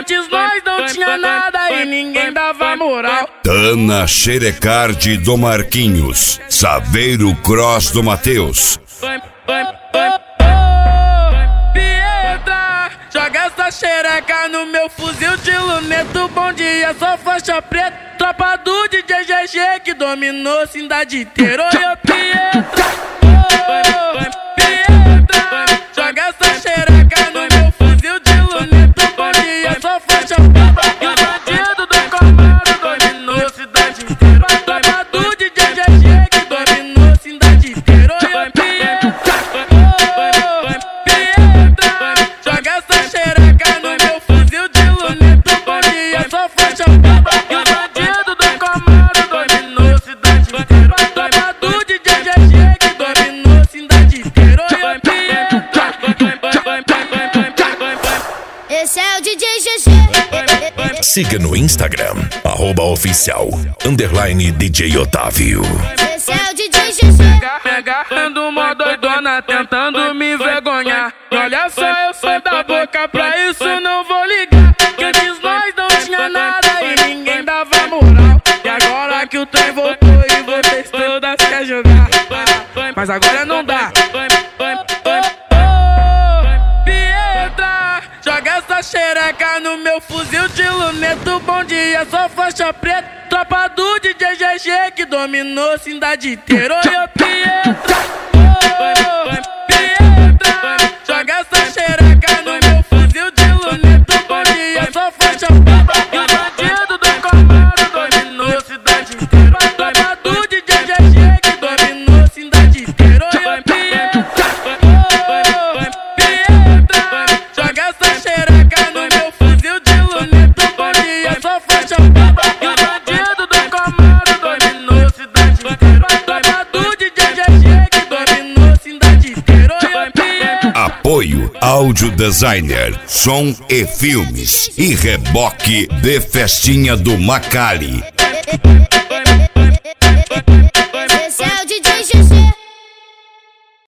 Antes nós não tinha nada e ninguém dava moral. Tana Xerecard do Marquinhos, Saveiro Cross do Matheus. Pietra, joga essa xereca no meu fuzil de luneto. Bom dia, sou faixa preta, tropa do DJ GG que dominou a cidade inteira. Oi, Pietra, Pietra, joga essa xereca no meu fuzil de luneto. Bom dia, sou faixa preta, e o bandido do comando dominou a cidade inteira. Tropa do DJ GG que dominou a cidade inteira. Oi, Pietra, Pietra, joga essa xereca no meu fuzil de luneto. Bom dia, sou faixa preta, e o bandido do comando dominou a cidade inteira. Tropa do DJ GG que dominou a cidade inteira. Oi, Pietra. Esse é o DJ GG. Siga no Instagram, @oficial_DJ Otávio. Esse é o DJ GG. Me agarrando uma doidona, tentando me envergonhar. Olha só, eu sou da boca, pra isso não vou ligar. Que antes nós não tinha nada e ninguém dava moral. E agora que o trem voltou e vocês todas querem jogar, mas agora não dá. Pietra, joga essa xereca no meu fuzil de luneto. Bom dia, sou faixa preta, tropa do DJ GG que dominou a cidade inteira. Oi, Pietra, Pietra, joga essa xereca no meu fuzil de luneto. Bom dia, sou faixa preta, e o bandido do comando dominou a cidade inteira. Tropa do DJ GG que dominou a cidade inteira. Oi, Pietra, Pietra, joga essa xereca no meu fuzil de luneto. Bom dia, sou faixa preta, e o bandido do comando dominou a cidade inteira. Tropa do DJ GG que dominou a cidade inteira. Oi, Pietra. Apoio Áudio Designer, Som e Filmes e Reboque de Festinha do Macali.